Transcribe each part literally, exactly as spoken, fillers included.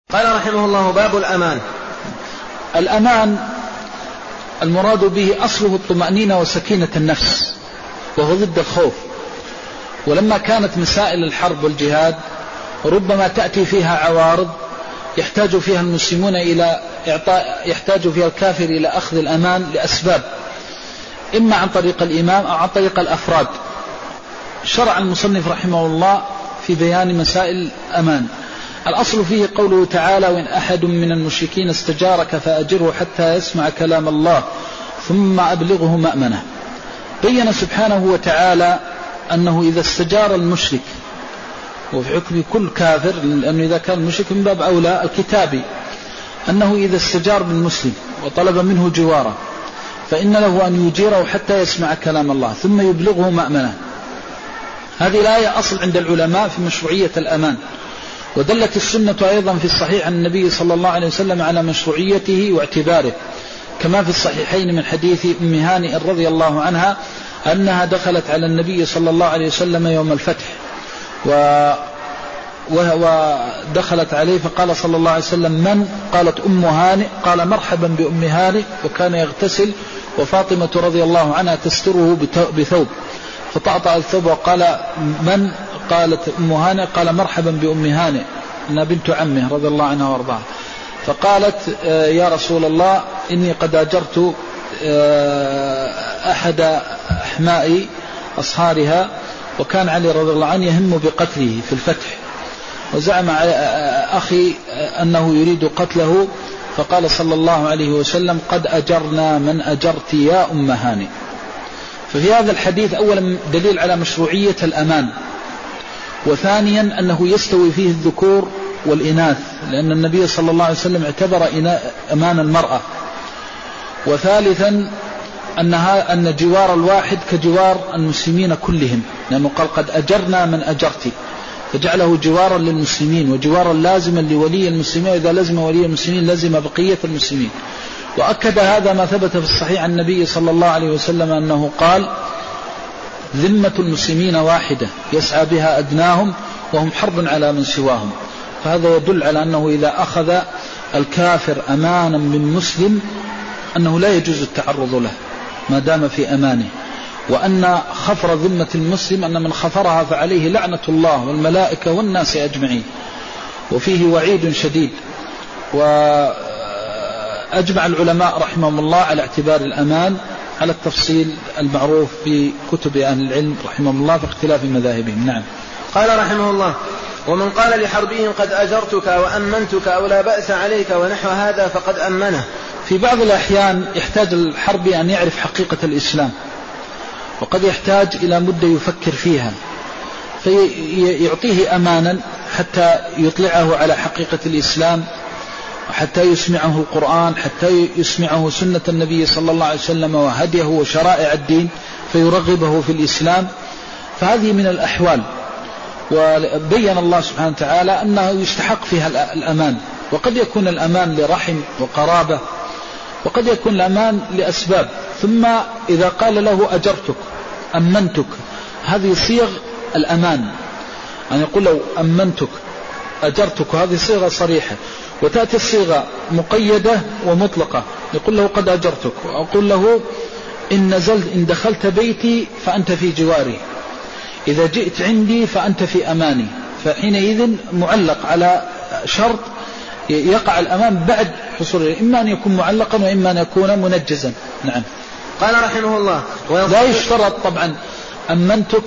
قال رحمه الله: باب الأمان. الأمان المراد به أصله الطمأنينة وسكينة النفس، وهو ضد الخوف. ولما كانت مسائل الحرب والجهاد ربما تأتي فيها عوارض يحتاج فيها المسلمون إلى إعطاء يحتاج فيها الكافر إلى أخذ الأمان لأسباب، إما عن طريق الإمام أو عن طريق الأفراد. شرع المصنف رحمه الله في بيان مسائل الأمان. الأصل فيه قوله تعالى: وإن أحد من المشركين استجارك فأجره حتى يسمع كلام الله ثم أبلغه مأمنه. بين سبحانه وتعالى أنه إذا استجار المشرك، وفي حكم كل كافر، لأنه إذا كان المشرك من باب أولى الكتابي، أنه إذا استجار بالمسلم وطلب منه جواره فإن له أن يجيره حتى يسمع كلام الله ثم يبلغه مأمنه. هذه الآية أصل عند العلماء في مشروعية الأمان، ودلت السنة أيضا في الصحيح عن النبي صلى الله عليه وسلم على مشروعيته واعتباره، كما في الصحيحين من حديث أم هانئ رضي الله عنها أنها دخلت على النبي صلى الله عليه وسلم يوم الفتح و ودخلت عليه فقال صلى الله عليه وسلم: من؟ قالت: أم هانئ. قال: مرحبا بأم هانئ. وكان يغتسل وفاطمة رضي الله عنها تستره بثوب، فطأطأ الثوب وقال: من؟ قالت: أم هانئ. قال: مرحبا بأم هانئ، أنها بنت عمه رضي الله عنها وارضاها. فقالت: يا رسول الله، إني قد أجرت أحد أحماء أصهارها، وكان علي رضي الله عنه يهم بقتله في الفتح، وزعم أخي أنه يريد قتله. فقال صلى الله عليه وسلم: قد أجرنا من أجرت يا أم هانئ. ففي هذا الحديث أولا دليل على مشروعية الأمان، وثانيا أنه يستوي فيه الذكور والإناث، لأن النبي صلى الله عليه وسلم اعتبر أمان المرأة. وثالثا أنها أن جوار الواحد كجوار المسلمين كلهم، لأنه قال: قد أجرنا من أجرت، فجعله جوارا للمسلمين وجوارا لازما لولي المسلمين، وإذا لزم ولي المسلمين لزم بقية المسلمين. وأكد هذا ما ثبت في الصحيح عن النبي صلى الله عليه وسلم أنه قال: ذمة المسلمين واحدة يسعى بها أدناهم وهم حرب على من سواهم. فهذا يدل على أنه إذا أخذ الكافر أمانا من مسلم أنه لا يجوز التعرض له ما دام في أمانه، وأن خفر ذمة المسلم أن من خفرها فعليه لعنة الله والملائكة والناس أجمعين، وفيه وعيد شديد. وأجمع العلماء رحمهم الله على اعتبار الأمان على التفصيل المعروف في كتب أهل العلم رحمهم الله في اختلاف مذاهبهم. نعم. قال رحمه الله: ومن قال لحربي قد أجرتك وأمنتك أو لا بأس عليك ونحو هذا فقد أمنه. في بعض الأحيان يحتاج الحربي أن يعرف حقيقة الإسلام، وقد يحتاج إلى مدة يفكر فيها، فيعطيه أمانا حتى يطلعه على حقيقة الإسلام، حتى يسمعه القرآن، حتى يسمعه سنة النبي صلى الله عليه وسلم وهديه وشرائع الدين، فيرغبه في الإسلام. فهذه من الأحوال، وبين الله سبحانه وتعالى أنه يستحق فيها الأمان. وقد يكون الأمان لرحم وقرابة، وقد يكون الأمان لأسباب. ثم إذا قال له أجرتك أمنتك، هذه صيغ الأمان، أن يقول له أمنتك أجرتك، هذه صيغة صريحة. وتأتي الصيغة مقيدة ومطلقة، يقول له قد أجرتك، وأقول له إن نزلت إن دخلت بيتي فأنت في جواري، إذا جئت عندي فأنت في أماني. فحينئذ معلق على شرط يقع الأمان بعد حصوله، إما أن يكون معلقا وإما أن يكون منجزا. نعم. قال رحمه الله: لا يشترط طبعا أمنتك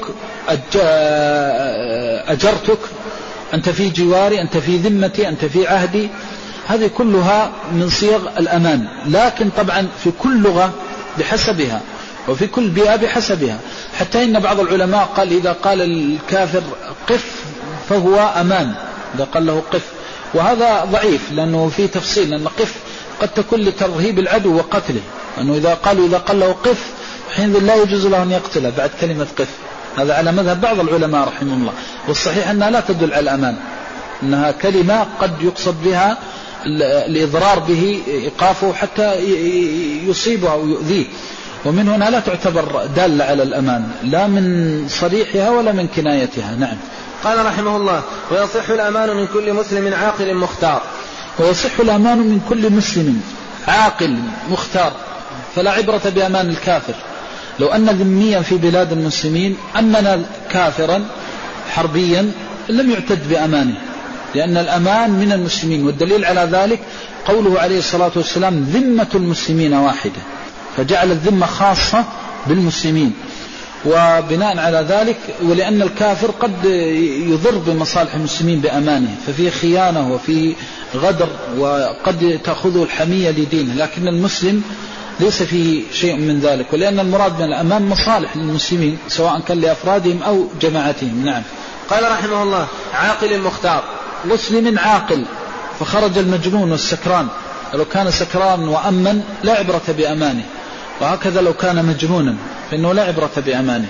أجرتك، أنت في جواري، أنت في ذمتي، أنت في عهدي، هذه كلها من صيغ الأمان. لكن طبعا في كل لغة بحسبها، وفي كل بيئة بحسبها. حتى إن بعض العلماء قال إذا قال الكافر قف فهو أمان، إذا قال له قف، وهذا ضعيف لأنه فيه تفصيل، لأن قف قد تكون لترهيب العدو وقتله، أنه إذا قالوا إذا قال له قف حين لا يجوز له أن يقتله بعد كلمة قف. هذا على مذهب بعض العلماء رحمه الله، والصحيح أنها لا تدل على الأمان، أنها كلمة قد يقصد بها الإضرار به، إيقافه حتى يصيبه أو يؤذيه، ومن هنا لا تعتبر دالة على الأمان لا من صريحها ولا من كنايتها. نعم. قال رحمه الله: ويصح الأمان من كل مسلم عاقل مختار. ويصح الأمان من كل مسلم عاقل مختار، فلا عبرة بأمان الكافر. لو أن ذميا في بلاد المسلمين أمن كافرا حربيا لم يعتد بأمانه، لأن الأمان من المسلمين، والدليل على ذلك قوله عليه الصلاة والسلام ذمة المسلمين واحدة، فجعل الذمة خاصة بالمسلمين. وبناء على ذلك ولأن الكافر قد يضر بمصالح المسلمين بأمانه، ففي خيانة وفي غدر وقد تأخذه الحمية لدينه، لكن المسلم ليس فيه شيء من ذلك، ولأن المراد من الأمان مصالح للمسلمين سواء كان لأفرادهم أو جماعتهم. نعم. قال رحمه الله عاقل مختار. مسلم عاقل، فخرج المجنون والسكران، لو كان سكران وأمن لا عبرة بأمانه، وهكذا لو كان مجنونا فإنه لا عبرة بأمانه.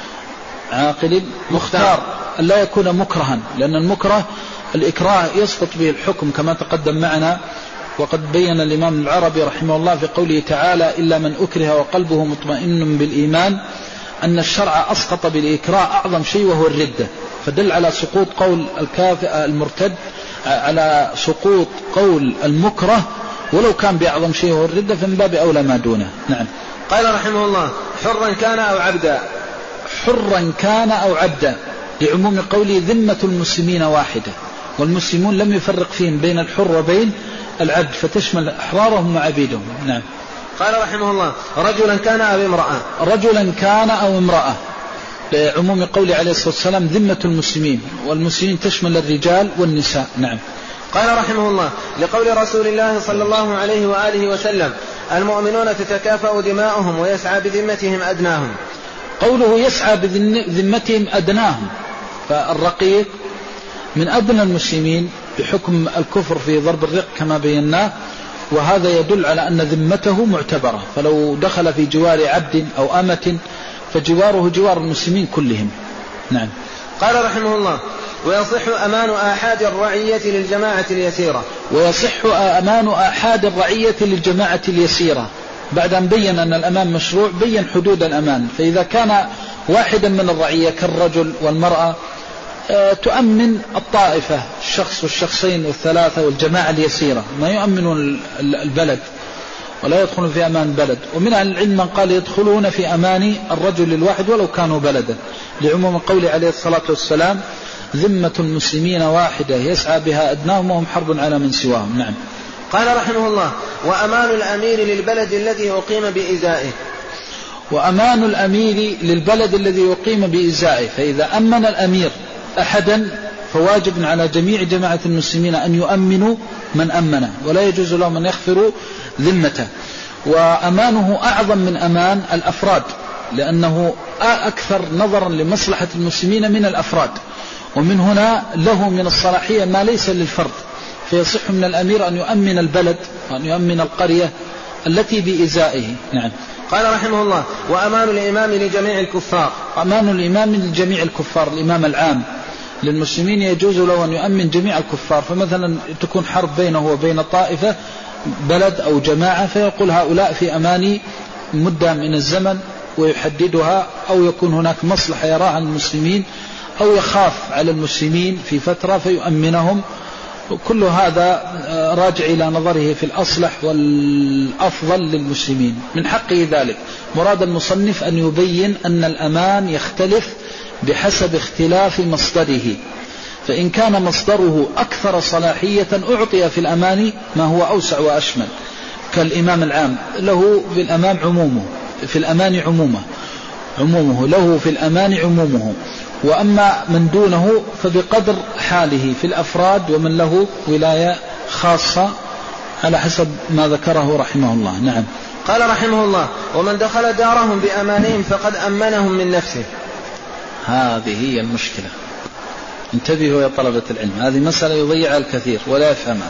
عاقل مختار أن لا يكون مكرها، لأن المكره الإكراه يسقط به الحكم كما تقدم معنا، وقد بين الإمام العربي رحمه الله في قوله تعالى إلا من أكره وقلبه مطمئن بالإيمان أن الشرع أسقط بالإكراه أعظم شيء وهو الردة، فدل على سقوط قول الكافر المرتد، على سقوط قول المكره ولو كان بأعظم شيء وهو الردة، فمن باب أولى ما دونه. نعم. قال رحمه الله حرا كان أو عبدا. حرا كان أو عبدا لعموم قوله ذمة المسلمين واحدة، والمسلمون لم يفرق فيهم بين الحر وبين العبد، فتشمل أحرارهم وعبيدهم. نعم. قال رحمه الله رجلا كان أو امرأة. رجلا كان أو امرأة لعموم قوله عليه الصلاة والسلام ذمة المسلمين، والمسلمين تشمل الرجال والنساء. نعم. قال رحمه الله لقول رسول الله صلى الله عليه وآله وسلم المؤمنون تتكافأ دماؤهم ويسعى بذمتهم أدناهم. قوله يسعى بذمتهم أدناهم، فالرقيق من أدنى المسلمين بحكم الكفر في ضرب الرق كما بيناه، وهذا يدل على أن ذمته معتبرة، فلو دخل في جوار عبد أو أمة فجواره جوار المسلمين كلهم. نعم. قال رحمه الله ويصح أمان آحاد الرعية للجماعة اليسيرة. ويصح أمان آحاد الرعية للجماعة اليسيرة، بعد أن بين أن الأمان مشروع بين حدود الأمان، فإذا كان واحدا من الرعية كالرجل والمرأة تؤمن الطائفة الشخص والشخصين والثلاثة والجماعة اليسيرة، ما يؤمنون البلد ولا يدخلون في أمان بلد. ومن أهل العلم من قال يدخلون في أمان الرجل الواحد ولو كانوا بلدا، لعموم قوله عليه الصلاة والسلام ذمة المسلمين واحدة يسعى بها أدناهم وهم حرب على من سواهم. نعم. قال رحمه الله وأمان الأمير للبلد الذي أقيم بإزائه. وأمان الأمير للبلد الذي يقيم بإزائه، فإذا أمن الأمير أحدا فواجب على جميع جماعة المسلمين أن يؤمنوا من أمنه، ولا يجوز لهم أن يغفروا ذمته. وأمانه أعظم من أمان الأفراد، لأنه أكثر نظرا لمصلحة المسلمين من الأفراد، ومن هنا له من الصلاحية ما ليس للفرد، فيصح من الأمير أن يؤمن البلد وأن يؤمن القرية التي بإزائه. نعم. قال رحمه الله وأمان الإمام لجميع الكفار. أمان الإمام لجميع الكفار، الإمام العام للمسلمين يجوز له أن يؤمن جميع الكفار، فمثلا تكون حرب بينه وبين طائفة بلد أو جماعة فيقول هؤلاء في أمان مدة من الزمن ويحددها، أو يكون هناك مصلحة يراها المسلمين أو يخاف على المسلمين في فترة فيؤمنهم، كل هذا راجع إلى نظره في الأصلح والأفضل للمسلمين، من حقه ذلك. مراد المصنف أن يبين أن الأمان يختلف بحسب اختلاف مصدره، فإن كان مصدره أكثر صلاحية أعطي في الأمان ما هو أوسع وأشمل، كالإمام العام له في الأمان عمومه في الأمان عمومه عمومه له في الأمان عمومه، وأما من دونه فبقدر حاله في الأفراد ومن له ولاية خاصة على حسب ما ذكره رحمه الله. نعم. قال رحمه الله ومن دخل دارهم بأمانهم فقد أمنهم من نفسه. هذه هي المشكلة، انتبهوا يا طلبة العلم، هذه مسألة يضيعها الكثير ولا يفهمها.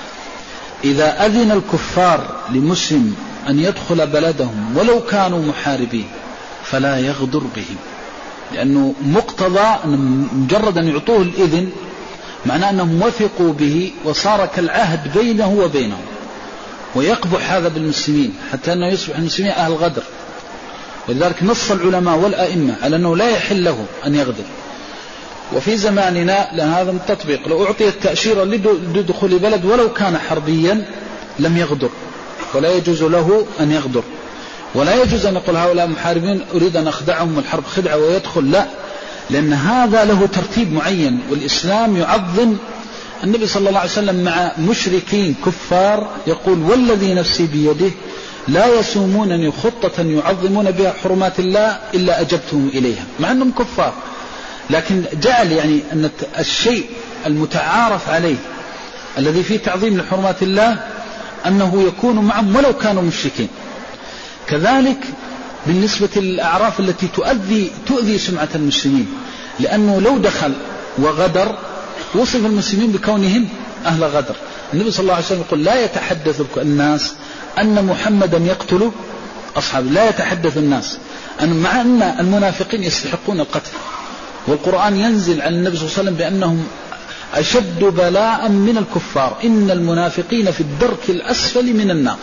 إذا أذن الكفار لمسلم أن يدخل بلدهم ولو كانوا محاربين فلا يغدر بهم، لأنه مقتضى مجرد أن يعطوه الإذن معناه أنهم وثقوا به وصار كالعهد بينه وبينهم، ويقبح هذا بالمسلمين حتى أنه يصبح المسلمين أهل غدر. ولذلك نص العلماء والأئمة على أنه لا يحل له أن يغدر. وفي زماننا لهذا التطبيق، لو أعطي التأشيرة لدخول بلد ولو كان حربيا لم يغدر، ولا يجوز له أن يغدر، ولا يجوز أن يقول هؤلاء محاربين أريد أن أخدعهم الحرب خدعة ويدخل، لا، لأن هذا له ترتيب معين. والإسلام يعظم. النبي صلى الله عليه وسلم مع مشركين كفار يقول والذي نفسي بيده لا يسومونني خطة يعظمون بها حرمات الله إلا أجبتهم إليها، مع أنهم كفار، لكن جعل يعني أن الشيء المتعارف عليه الذي فيه تعظيم لحرمات الله أنه يكون معهم ولو كانوا مشركين. كذلك بالنسبة للأعراف التي تؤذي, تؤذي سمعة المسلمين، لأنه لو دخل وغدر وصف المسلمين بكونهم أهل غدر. النبي صلى الله عليه وسلم يقول لا يتحدث الناس أن محمدا يقتل أصحابه، لا يتحدث الناس أن مع أن المنافقين يستحقون القتل، والقرآن ينزل على النبي صلى الله عليه وسلم بأنهم أشد بلاء من الكفار، إن المنافقين في الدرك الأسفل من النار،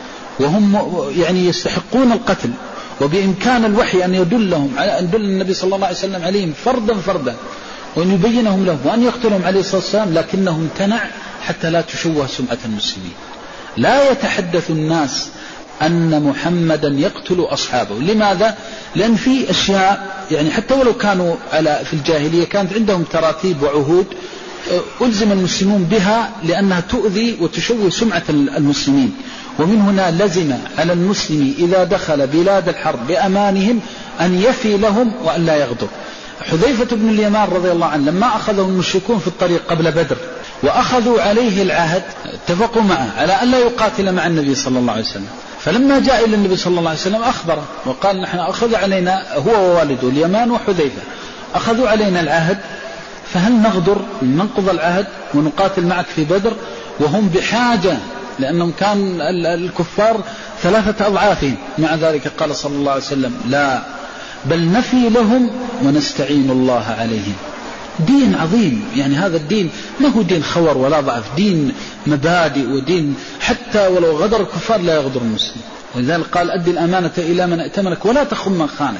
وهم يعني يستحقون القتل، وبإمكان الوحي أن يدلهم على أن يدل النبي صلى الله عليه وسلم عليهم فردا فردا وأن يبينهم له وأن يقتلهم عليه الصلاة والسلام، لكنه امتنع حتى لا تشوه سمعة المسلمين. لا يتحدث الناس أن محمدا يقتل أصحابه. لماذا؟ لأن في أشياء يعني حتى ولو كانوا على في الجاهلية كانت عندهم تراتيب وعهود ألزم المسلمون بها لأنها تؤذي وتشوه سمعة المسلمين، ومن هنا لزم على المسلم إذا دخل بلاد الحرب بأمانهم أن يفي لهم وأن لا يغدر. حذيفة بن اليمان رضي الله عنه لما أخذوا المشركون في الطريق قبل بدر وأخذوا عليه العهد اتفقوا معه على أن لا يقاتل مع النبي صلى الله عليه وسلم، فلما جاء إلى النبي صلى الله عليه وسلم أخبره وقال نحن أخذ علينا هو ووالده اليمان وحذيفة أخذوا علينا العهد، فهل نغدر ننقض العهد ونقاتل معك في بدر وهم بحاجة، لأنهم كان الكفار ثلاثة أضعافهم. مع ذلك قال صلى الله عليه وسلم لا، بل نفي لهم ونستعين الله عليهم. دين عظيم، يعني هذا الدين ما هو دين خور ولا ضعف، دين مبادئ ودين حتى ولو غدر الكفار لا يغدر المسلم. ولذلك قال أدي الأمانة إلى من ائتمنك ولا تخن من خانك.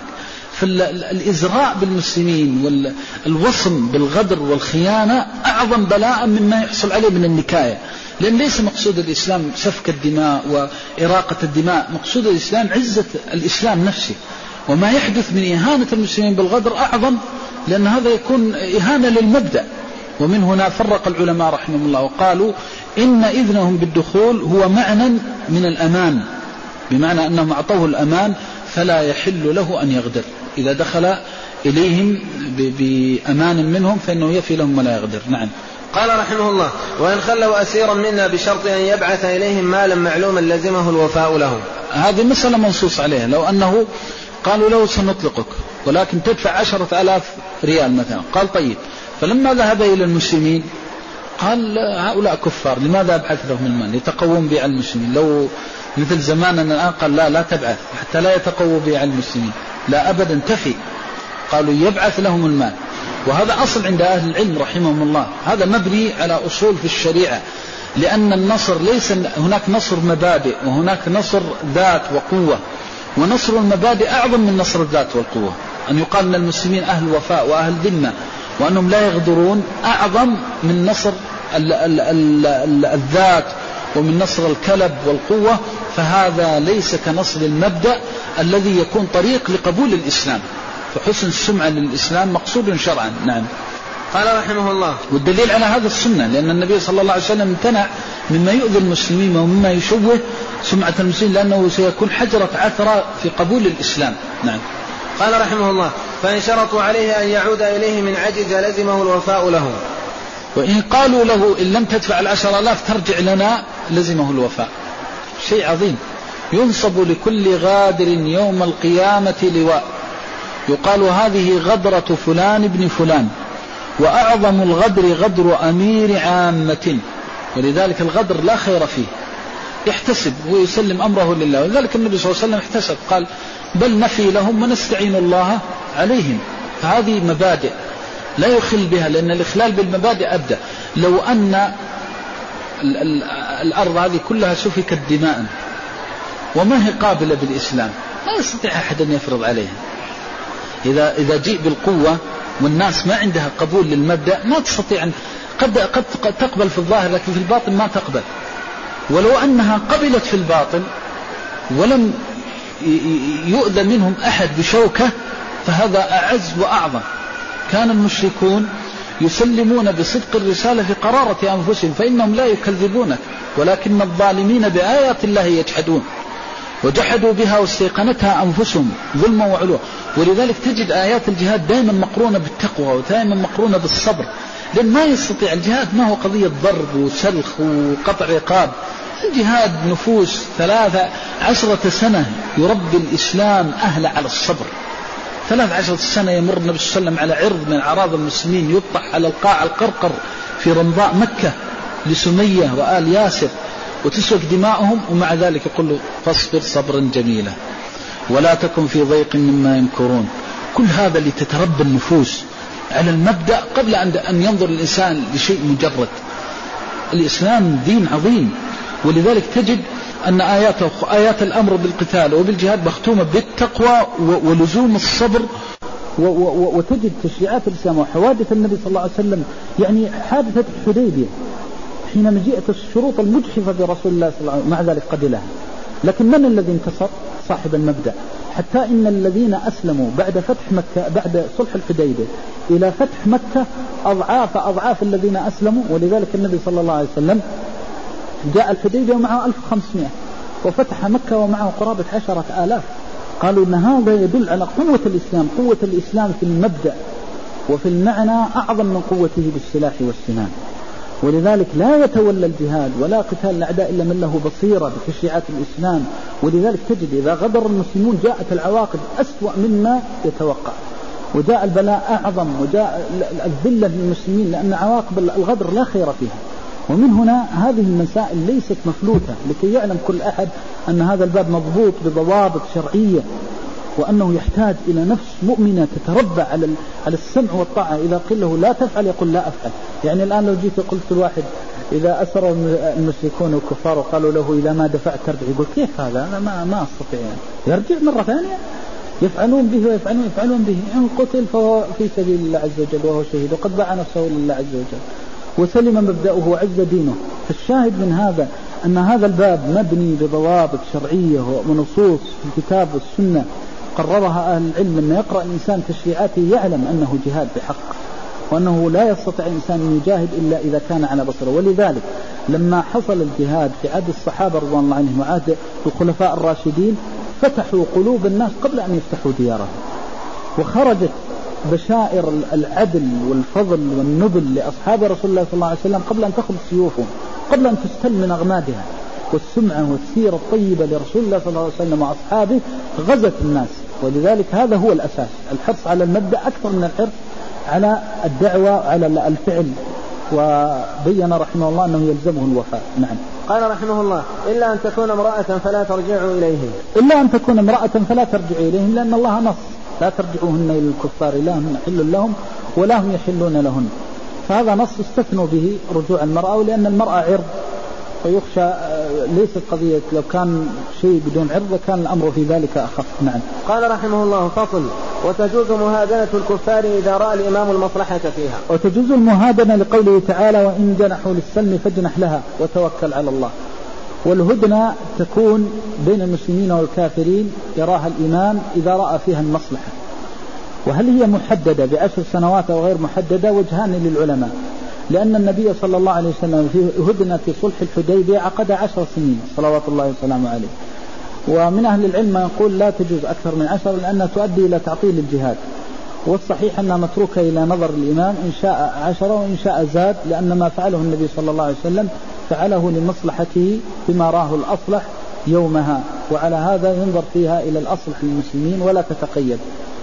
فالإزراء بالمسلمين والوصم بالغدر والخيانة أعظم بلاء مما يحصل عليه من النكاية، لأن ليس مقصود الإسلام سفك الدماء وإراقة الدماء، مقصود الإسلام عزة الإسلام نفسه، وما يحدث من إهانة المسلمين بالغدر أعظم، لأن هذا يكون إهانة للمبدأ. ومن هنا فرق العلماء رحمهم الله وقالوا إن إذنهم بالدخول هو معنى من الأمان، بمعنى أنهم أعطوه الأمان فلا يحل له أن يغدر، إذا دخل إليهم بأمان منهم فإنه يفي لهم ولا يغدر. نعم. قال رحمه الله وإن خلوا أسيرا منا بشرط أن يبعث إليهم مالا معلوما لزمه الوفاء لهم. هذه مسألة منصوص عليها، لو أنه قالوا له سنطلقك ولكن تدفع عشرة آلاف ريال مثلا، قال طيب، فلما ذهب إلى المسلمين قال هؤلاء كفار لماذا أبعث لهم المال يتقوون بيع المسلمين؟ لو مثل زماننا الآن قال لا لا تبعث حتى لا يتقووا بيع المسلمين، لا أبدا تفي، قالوا يبعث لهم المال. وهذا أصل عند أهل العلم رحمهم الله، هذا مبني على أصول في الشريعة، لأن النصر ليس هناك نصر مبادئ وهناك نصر ذات وقوة، ونصر المبادئ أعظم من نصر الذات والقوة. أن يقال أن المسلمين أهل وفاء وأهل ذمة وأنهم لا يغدرون أعظم من نصر ال ال ال ال الذات ومن نصر الكلب والقوة، فهذا ليس كنصر المبدأ الذي يكون طريق لقبول الإسلام، فحسن السمعة للإسلام مقصود شرعا. نعم. قال رحمه الله والدليل على هذا السنة، لأن النبي صلى الله عليه وسلم امتنع مما يؤذي المسلمين ومما يشوه سمعة المسلمين، لأنه سيكون حجرة عثرة في قبول الإسلام. نعم. قال رحمه الله فإن شرطوا عليه أن يعود إليه من عجز لزمه الوفاء له، وإن قالوا له إن لم تدفع العشر آلاف ترجع لنا لزمه الوفاء. شيء عظيم. ينصب لكل غادر يوم القيامة لواء يقال هذه غدرة فلان ابن فلان، وأعظم الغدر غدر أمير عامة، ولذلك الغدر لا خير فيه، يحتسب ويسلم أمره لله. ولذلك النبي صلى الله عليه وسلم احتسب قال بل نفي لهم ونستعين الله عليهم. فهذه مبادئ لا يخل بها، لأن الإخلال بالمبادئ أبدأ. لو أن الأرض هذه كلها سفكت دماء وما هي قابلة بالإسلام لا يستطيع أحد أن يفرض عليها. إذا إذا جيء بالقوة والناس ما عندها قبول للمبدأ ما تستطيع أن قد, قد تقبل في الظاهر لكن في الباطن ما تقبل. ولو أنها قبلت في الباطن ولم يؤذى منهم أحد بشوكة فهذا أعز وأعظم. كان المشركون يسلمون بصدق الرسالة في قرارة أنفسهم فإنهم لا يكذبونك، ولكن الظالمين بآيات الله يجحدون وجحدوا بها واستيقنتها أنفسهم ظلما وعلوا. ولذلك تجد آيات الجهاد دائما مقرونة بالتقوى ودائما مقرونة بالصبر، لأن ما يستطيع الجهاد ما هو قضية ضرب وسلخ وقطع رقاب. الجهاد نفوس ثلاثة عشرة سنة يربي الإسلام أهل على الصبر. ثلاث عشرة سنة يمر النبي صلى الله عليه وسلم على عرض من أعراض المسلمين يطح على القاع القرقر في رمضاء مكة لسمية وآل ياسر وتسفك دماؤهم، ومع ذلك يقول له فاصبر صبرا جميلا ولا تكن في ضيق مما يمكرون. كل هذا لتتربى النفوس على المبدأ قبل أن ينظر الإنسان لشيء مجرد. الإسلام دين عظيم، ولذلك تجد أن آيات, آيات الأمر بالقتال وبالجهاد مختومة بالتقوى ولزوم الصبر. وتجد تشريعات الإسلام وحوادث النبي صلى الله عليه وسلم، يعني حادثة الحديبية حينما جاءت الشروط المجحفة برسول الله صلى الله عليه وسلم مع ذلك قبلها. لكن من الذي انتصر؟ صاحب المبدأ. حتى إن الذين أسلموا بعد فتح مكة بعد صلح الحديبية إلى فتح مكة أضعاف أضعاف الذين أسلموا. ولذلك النبي صلى الله عليه وسلم جاء الحديبية ومعه ألف وخمسمائة وفتح مكة ومعه قرابة عشرة آلاف. قالوا إن هذا يدل على قوة الإسلام. قوة الإسلام في المبدأ وفي المعنى أعظم من قوته بالسلاح والسنان. ولذلك لا يتولى الجهاد ولا قتال الأعداء إلا من له بصيرة بتشريعات الإسلام. ولذلك تجد إذا غدر المسلمون جاءت العواقب أسوأ مما يتوقع، وجاء البلاء أعظم، وجاء الذلة للمسلمين، لأن عواقب الغدر لا خير فيها. ومن هنا هذه المسائل ليست مفلوتة، لكي يعلم كل أحد أن هذا الباب مضبوط بضوابط شرعية، وأنه يحتاج إلى نفس مؤمنة تتربى على على السمع والطاعة. إذا قيل له لا تفعل يقول لا أفعل. يعني الآن لو جيت قلت الواحد إذا أسر المشركون والكفار وقالوا له إذا ما دفعت ترجع، يقول كيف هذا؟ أنا ما ما أستطيع. يعني يرجع مرة ثانية. يفعلون به ويفعلون يفعلون به، إن قتل فهو في سبيل الله عز وجل وهو شهيد وقد باع نفسه لله عز وجل وسلم مبدأه وعز دينه. فالشاهد من هذا أن هذا الباب مبني بضوابط شرعية ونصوص في الكتاب والسنة قررها أهل العلم. أن يقرأ الإنسان تشريعاته يعلم أنه جهاد بحق، وأنه لا يستطيع الإنسان أن يجاهد إلا إذا كان على بصره. ولذلك لما حصل الجهاد في عهد الصحابة رضوان الله عنهم وعهد الخلفاء الراشدين فتحوا قلوب الناس قبل أن يفتحوا ديارهم، وخرجت بشائر العدل والفضل والنبل لأصحاب رسول الله صلى الله عليه وسلم قبل أن تخرج سيوفهم، قبل أن تستل من أغمادها. والسمعة والسيرة الطيبة لرسول الله صلى الله عليه وسلم وأصحابه غزت الناس. ولذلك هذا هو الأساس، الحرص على المبدأ أكثر من الحرص على الدعوة على الفعل. وبين رحمه الله أنه يلزمه الوفاء. نعم. قال رحمه الله إلا أن تكون امرأة فلا ترجعوا إليهم. إلا أن تكون امرأة فلا ترجعوا إليهم، لأن الله نص لا ترجعوهن إلى الكفار لا هم يحل لهم ولا هم يحلون لهن. فهذا نص استثنوا به رجوع المرأة، ولأن المرأة عرض ويخشى ليست قضية لو كان شيء بدون عرض كان الأمر في ذلك أخف. نعم. قال رحمه الله فصل وتجوز مهادنة الكفار إذا رأى الإمام المصلحة فيها. وتجوز المهادنة لقوله تعالى وإن جنحوا للسلم فاجنح لها وتوكل على الله. والهدنة تكون بين المسلمين والكافرين يراها الإمام إذا رأى فيها المصلحة. وهل هي محددة بعشر سنوات أو غير محددة؟ وجهان للعلماء، لأن النبي صلى الله عليه وسلم في هدنة صلح الحديبية عقد عشر سنين صلوات الله وسلامه عليه. ومن أهل العلم من يقول لا تجوز أكثر من عشر لأنها تؤدي إلى تعطيل الجهاد، والصحيح أنها متروكة إلى نظر الإمام إن شاء عشرة وإن شاء زاد، لأن ما فعله النبي صلى الله عليه وسلم فعله لمصلحته بما راه الأصلح يومها، وعلى هذا ينظر فيها إلى الأصلح للمسلمين ولا تتقيد.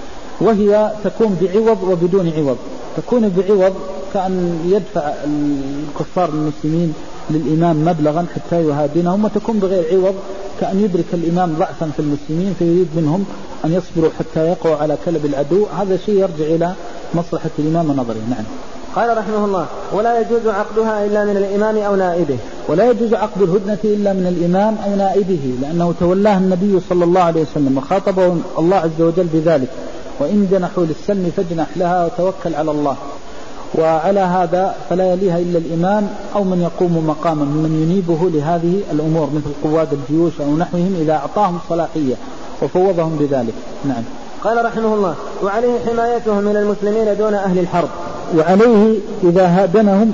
وهي تكون بعوض وبدون عوض. تكون بعوض كأن يدفع الكفار المسلمين للإمام مبلغا حتى يهادنهم، وتكون بغير عوض كأن يدرك الإمام ضعفا في المسلمين فيريد منهم أن يصبروا حتى يقعوا على كلب العدو. هذا شيء يرجع إلى مصلحة الإمام ونظره. نعم. قال رحمه الله ولا يجوز عقدها إلا من الإمام أو نائبه. ولا يجوز عقد الهدنة إلا من الإمام أو نائبه، لأنه تولاه النبي صلى الله عليه وسلم وخاطبه الله عز وجل بذلك، وإن جنحوا للسلم فاجنح لها وتوكل على الله. وعلى هذا فلا يليها إلا الإمام أو من يقوم مقاما من ينيبه لهذه الأمور مثل قواد الجيوش أو نحوهم إذا أعطاهم صلاحية وفوضهم بذلك. نعم. قال رحمه الله: وعليه حمايتهم من المسلمين دون أهل الحرب. وعليه إذا هادنهم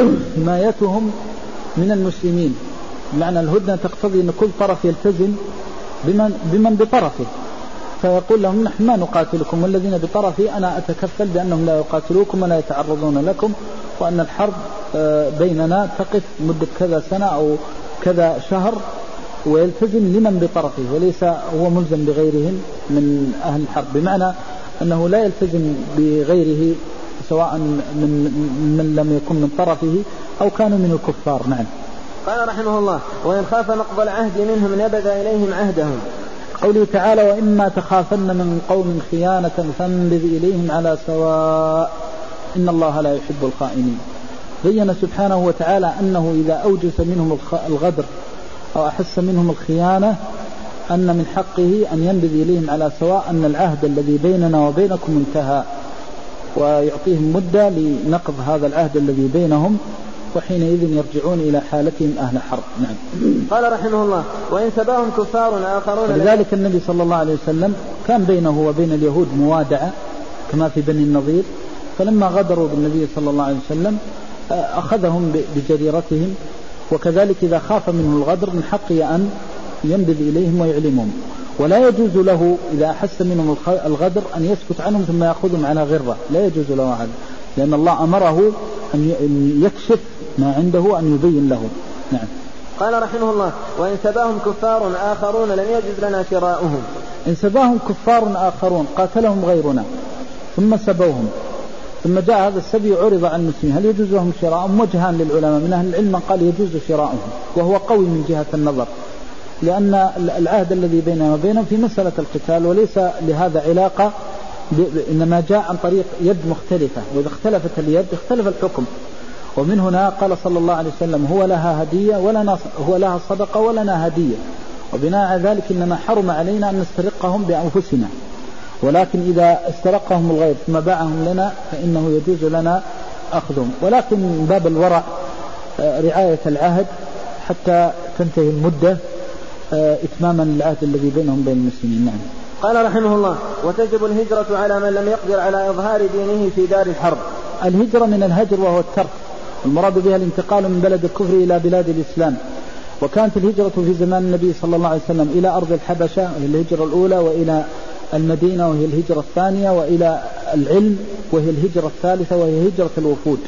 حمايتهم من المسلمين، معنى الهدنة تقتضي أن كل طرف يلتزم بمن, بمن بطرفه، فيقول لهم: نحن ما نقاتلكم، والذين بطرفي أنا أتكفل بأنهم لا يقاتلوكم ولا يتعرضون لكم، وأن الحرب بيننا تقف مدة كذا سنة أو كذا شهر، ويلتزم لمن بطرفه وليس هو ملزم بغيرهم من أهل الحرب، بمعنى أنه لا يلتزم بغيره سواء من, من لم يكن من طرفه أو كانوا من الكفار. نعم. قال رحمه الله: وإن خاف نقض العهد منهم نبذ إليهم عهدهم. قوله تعالى: وإما تخافن من قوم خيانة فانبذ إليهم على سواء إن الله لا يحب الخائنين. بين سبحانه وتعالى أنه إذا أوجس منهم الغدر أو أحس منهم الخيانة أن من حقه أن ينبذ إليهم على سواء أن العهد الذي بيننا وبينكم انتهى، ويعطيهم مدة لنقض هذا العهد الذي بينهم، وحينئذ يرجعون إلى حالتهم أهل حرب. نعم. قال رحمه الله: وإن سباهم كفار آخرون. لذلك النبي صلى الله عليه وسلم كان بينه وبين اليهود موادعة كما في بني النضير، فلما غدروا بالنبي صلى الله عليه وسلم أخذهم بجريرتهم، وكذلك إذا خاف منهم الغدر من حقه أن ينبذ إليهم ويعلمهم، ولا يجوز له إذا أحس منهم الغدر أن يسكت عنهم ثم يأخذهم على غرة، لا يجوز له هذا، لأن الله أمره أن يكشف ما عنده أن يبين له. نعم. قال رحمه الله: وإن سباهم كفار آخرون لم يجوز لنا شراؤهم. إن سباهم كفار آخرون قاتلهم غيرنا ثم سبوهم ثم جاء هذا السبي عرض عن المسلمين، هل يجوز لهم شراؤهم؟ وجهان للعلماء، من أهل العلم من قال يجوز شراؤهم وهو قوي من جهة النظر، لأن العهد الذي بيننا وبينهم في مسألة القتال وليس لهذا علاقة، إنما جاء عن طريق يد مختلفة، وإذا اختلفت اليد اختلف الحكم. ومن هنا قال صلى الله عليه وسلم: هو لها هدية ولنا هو لها صدقة ولنا هدية، وبناء على ذلك إنما حرم علينا أن نسترقهم بأنفسنا، ولكن إذا استرقهم الغير ثم باعهم لنا فإنه يجوز لنا أخذهم، ولكن من باب الورع رعاية العهد حتى تنتهي المدة إتماما للعهد الذي بينهم بين المسلمين. نعم. قال رحمه الله: وتجب الهجرة على من لم يقدر على إظهار دينه في دار الحرب. الهجرة من الهجر وهو الترك، المراد بها الانتقال من بلد الكفر إلى بلاد الإسلام، وكانت الهجرة في زمان النبي صلى الله عليه وسلم إلى أرض الحبشة وهي الهجرة الأولى، وإلى المدينة وهي الهجرة الثانية، وإلى العلم وهي الهجرة الثالثة وهي هجرة الوفود،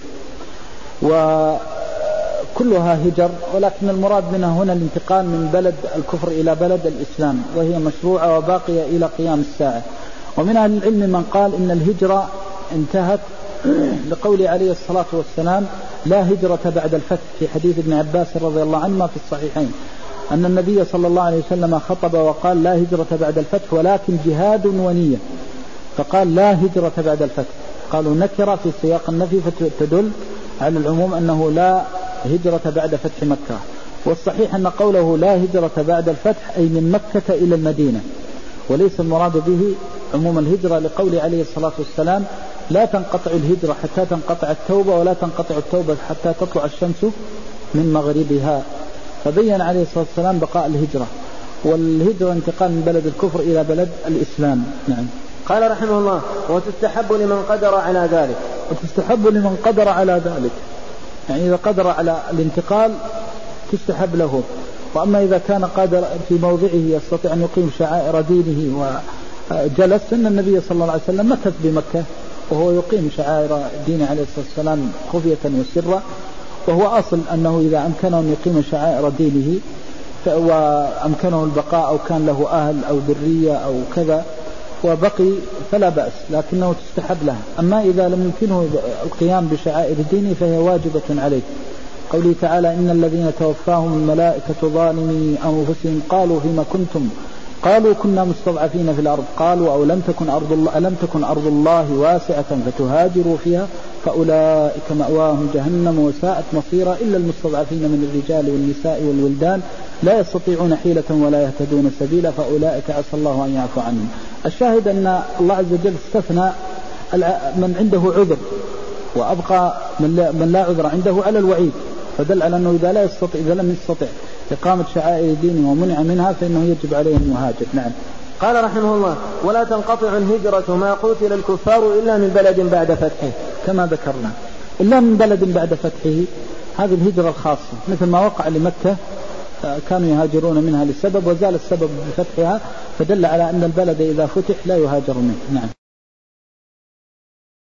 وكلها هجر، ولكن المراد منها هنا الانتقال من بلد الكفر إلى بلد الإسلام، وهي مشروعة وباقية إلى قيام الساعة. ومن أهل العلم من قال إن الهجرة انتهت لقول عليه الصلاة والسلام: لا هجرة بعد الفتح، في حديث ابن عباس رضي الله عنهما في الصحيحين أن النبي صلى الله عليه وسلم خطب وقال: لا هجرة بعد الفتح ولكن جهاد ونية، فقال: لا هجرة بعد الفتح. قالوا نكرة في سياق النفي فتدل على العموم أنه لا هجرة بعد فتح مكة، والصحيح أن قوله لا هجرة بعد الفتح أي من مكة إلى المدينة، وليس المراد به عموم الهجرة، لقول عليه الصلاة والسلام: لا تنقطع الهجرة حتى تنقطع التوبة، ولا تنقطع التوبة حتى تطلع الشمس من مغربها، فبين عليه الصلاة والسلام بقاء الهجرة، والهجرة انتقال من بلد الكفر إلى بلد الإسلام. نعم. قال رحمه الله: وتستحب لمن قدر على ذلك. وتستحب لمن قدر على ذلك، يعني إذا قدر على الانتقال تستحب له، وأما إذا كان قادر في موضعه يستطيع أن يقيم شعائر دينه وجلس، إن النبي صلى الله عليه وسلم مكث بمكة وهو يقيم شعائر دينه عليه الصلاة والسلام خفية وسرا، وهو أصل أنه إذا أمكنه أن يقيم شعائر دينه وأمكنه البقاء أو كان له أهل أو ذرية أو كذا وبقي فلا بأس، لكنه تستحب له. أما إذا لم يمكنه القيام بشعائر دينه فهي واجبة عليه. قوله تعالى: إن الذين توفاهم الملائكة ظالمي أنفسهم قالوا فيما كنتم قالوا كنا مستضعفين في الأرض قالوا أو لم تكن أرض الله ألم تكن أرض الله واسعة فتهاجروا فيها فأولئك مأواهم جهنم وساءت مصيرا إلا المستضعفين من الرجال والنساء والولدان لا يستطيعون حيلة ولا يهتدون سبيلا فأولئك عسى الله أن يعفو عنهم. الشاهد أن الله عز وجل استثنى من عنده عذر وأبقى من لا عذر عنده على الوعيد، فدل على أنه إذا لا يستطيع إذا لم يستطع إقامة شعائر دينه ومنع منها فإنه يجب عليه أن يهاجر. نعم. قال رحمه الله: ولا تنقطع الهجرة ما قتل الكفار إلا من بلد بعد فتحه، كما ذكرنا إلا من بلد بعد فتحه. هذه الهجرة الخاصة مثل ما وقع لمكة كانوا يهاجرون منها لسبب وزال السبب بفتحها، فدل على أن البلد إذا فتح لا يهاجر منه. نعم.